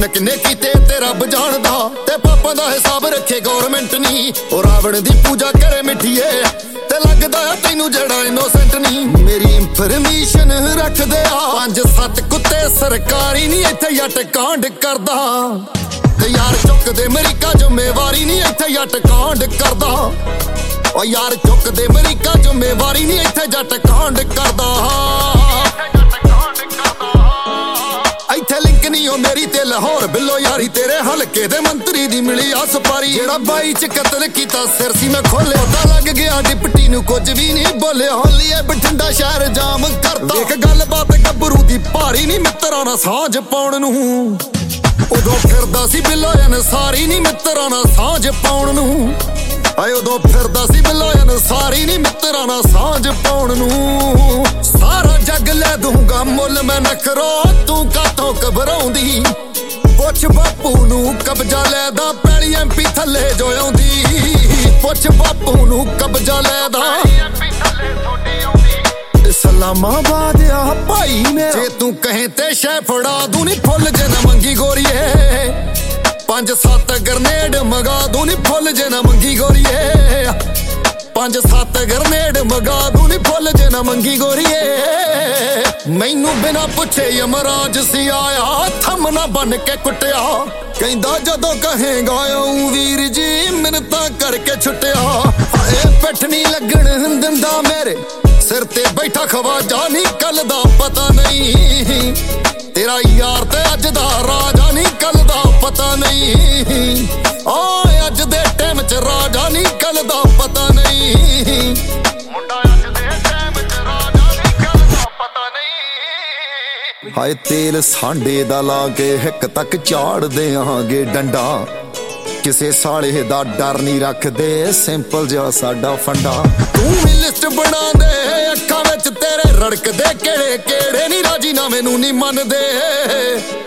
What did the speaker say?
जुल्म किन्ने कीते ते रब जानदा, ते पापां दा हिसाब रखे गौरमेंट नी। ओ रावण दी पूजा करे मिठिए ते लगदा तैनू जड़ा इनोसेंट नी। मेरी इंफॉर्मेशन रख दे 5-7 कुत्ते सरकारी नी, इत्थे जट कांड करदा। ते यार चुक दे अमरीका जिम्मेवारी नी, इत्थे जट कांड करदा। ओ यार चुक दे अमरीका जिम्मेवारी नी, इत्थे जट कांड करदा। इत्थे लिंक नी ओ मेरी ते लाहौर बिल्लो यारी, तेरे हलके दे मंत्री दी मिली आ सपारी। जेड़ा 22 च कतल कीता सिर सी मैं खोले, पता लग गया डिप्टी नू कुछ भी नहीं बोले। होलिए बठिंडा शहर जाम करता, एक गल बात गब्बरू दी भारी नी, मित्तरां नाल सांझ पाउण नू उदों फिरदा सी बिल्लो अनसारी नी, मित्तरां नाल सांझ पाउण नू। आए उदों फिरदा सी बिल्लो अनसारी नी, मित्तरां नाल सांझ पाउण नू। सारा जग ले दूंगा मुल मैं नखरो, तू कातों घबराउंदी। पुछ बापू नू कब्जा लेदा, पैली MP थल्ले जो आउंदी। पुछ बापू नू कब्जा लेदा, इस्लामाबाद आ भाई मेरा। जे तू कहे ते शै फड़ा दूं नी, फुल जे ना मंगी गोरीए। 5-7 ग्रनेड मगा दूं नी, फुल जे ना मंगी गोरीए। 5-7 ग्रनेड मगा दूं नी, फुल जे ना मंगी गोरीए। मैनू बिना पुछे यमराज सी आया, थम ना बन के कुटिया। कहंदा जदों कहेगा आऊं वीर जी, मिन्नतां करके छुटिया। हाए पिठ नी लगण दिंदा मेरे सिर ते बैठा खवाजा नी, कल दा पता नहीं। तेरा यार ते अज दा राजा नी, कल दा पता नहीं। ओ अज दे टाइम च राजा नी, कल दा पता नहीं। मुंडा अज दे टाइम च राजा नी, कल दा पता नहीं। हाय तेल सांडे दा ला के हिक तक झाड़ देआंगे डंडा, किसे साले दा डर नहीं रखदे, सिंपल जिहा साडा फंडा। तू भी लिस्ट बना दे, अक्खां विच तेरे रड़कदे केड़े केड़े नी, राजीनामे नू नहीं मनदे।